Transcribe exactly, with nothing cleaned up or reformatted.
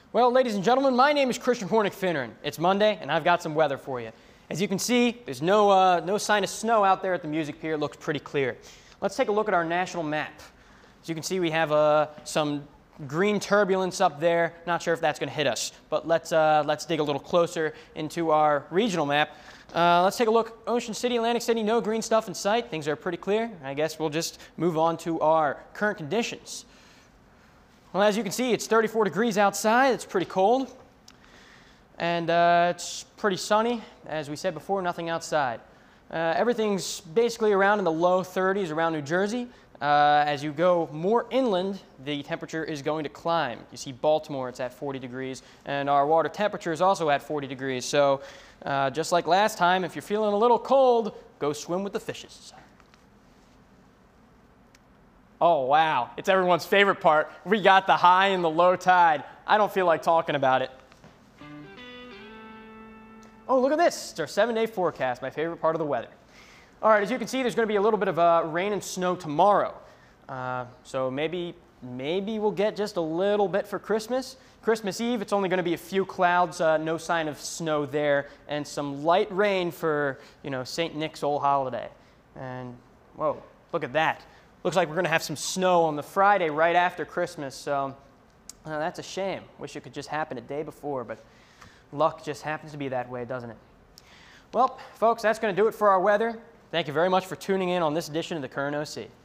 Well, ladies and gentlemen, my name is Christian Hornick Finneran. It's Monday, and I've got some weather for you. As you can see, there's no, uh, no sign of snow out there at the music pier. It looks pretty clear. Let's take a look at our national map. As you can see, we have uh, some green turbulence up there. Not sure if that's going to hit us, but let's, uh, let's dig a little closer into our regional map. Uh, let's take a look. Ocean City, Atlantic City, no green stuff in sight. Things are pretty clear. I guess we'll just move on to our current conditions. Well, as you can see, it's thirty-four degrees outside. It's pretty cold. And uh, it's pretty sunny. As we said before, nothing outside. Uh, everything's basically around in the low thirties around New Jersey. Uh, as you go more inland, the temperature is going to climb. You see Baltimore, it's at forty degrees, and our water temperature is also at forty degrees. So uh, just like last time, if you're feeling a little cold, go swim with the fishes. Oh, wow. It's everyone's favorite part. We got the high and the low tide. I don't feel like talking about it. Oh, look at this. It's our seven-day forecast, my favorite part of the weather. All right, as you can see, there's going to be a little bit of uh, rain and snow tomorrow. Uh, so maybe, maybe we'll get just a little bit for Christmas. Christmas Eve, it's only going to be a few clouds, uh, no sign of snow there, and some light rain for, you know, Saint Nick's old holiday. And, whoa, look at that. Looks like we're going to have some snow on the Friday right after Christmas, so uh, that's a shame. Wish it could just happen a day before, but luck just happens to be that way, doesn't it? Well, folks, that's going to do it for our weather. Thank you very much for tuning in on this edition of the Current O C.